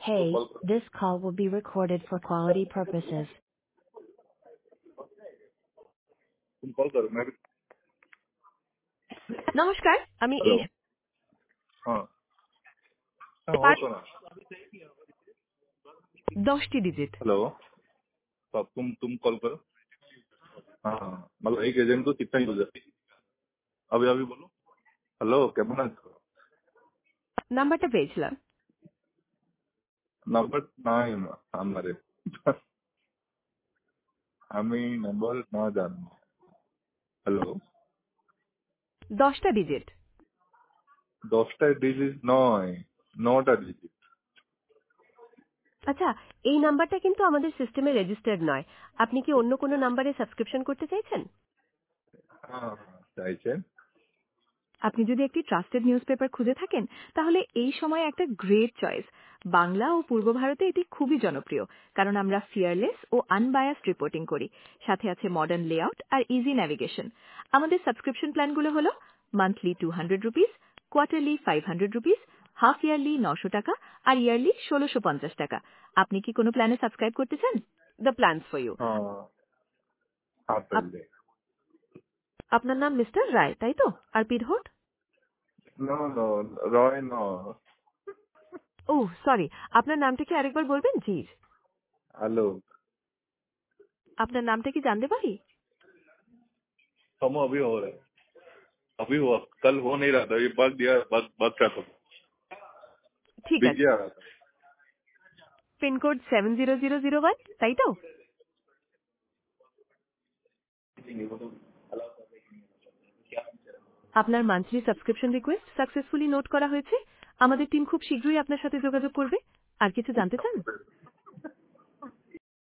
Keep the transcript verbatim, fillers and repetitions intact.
Hey, this call will be recorded for quality purposes. तुम call करो मैं भी- নমস্কার, আমি हेलो এই हाँ हाँ हो পাঁচ तो ना দশটি ডিজিট। हेलो तो अब तुम तुम कॉल करो हाँ हाँ मतलब एक एजेंट को कितना यूजर अभी अभी बोलो हेलो কেমন আছো নাম্বারটা পেয়েছিলাম। নাম্বার নাই আমারে আমি নাম্বার না জানি হ্যালো দশটা ডিজিট। দশটা ডিজিট নয় নটা ডিজিট আচ্ছা, এই নাম্বারটা কিন্তু আমাদের সিস্টেমে রেজিস্টার্ড নয়। আপনি কি অন্য কোনো নাম্বারে সাবস্ক্রিপশন করতে চাইছেন? হ্যাঁ হ্যাঁ, চাইছেন আপনি যদি একটি ট্রাস্টেড নিউজপেপার খুঁজে থাকেন তাহলে এই সময় একটা গ্রেট চয়েস। বাংলা ও পূর্ব ভারতে এটি খুবই জনপ্রিয়, কারণ আমরা ফিয়ারলেস ও আনবায়াসড রিপোর্টিং করি। সাথে আছে মডার্ন লেআউট আর ইজি ন্যাভিগেশন। আমাদের সাবস্ক্রিপশন প্ল্যানগুলো হলো monthly two hundred rupees, quarterly five hundred rupees, half yearly নশো টাকা আর ইয়ারলি ষোলোশো পঞ্চাশ টাকা। আপনি কি কোনো প্ল্যানে সাবস্ক্রাইব করতে চান? The plans for you. हाँ हाँ पहले আপনার নাম মিস্টার রায়, তাই তো? আর পিরহোট? नो नो रॉय नो ও সরি, আপনার নামটা কি আরেকবার বলবেন প্লিজ? आलोक আপনার নামটা কি জানতে পারি? हम अभी हो रहे अभी हुआ कल हो नहीं रहा था ये बग दिया बग बग का था ঠিক আছে। बिजी आ रहा था pin code seven zero zero zero one, তাই তো? আপনার monthly subscription request successfully note করা হয়েছে। আমাদের টিম খুব শীঘ্রই আপনার সাথে যোগাযোগ করবে। আর কিছু জানতে চান?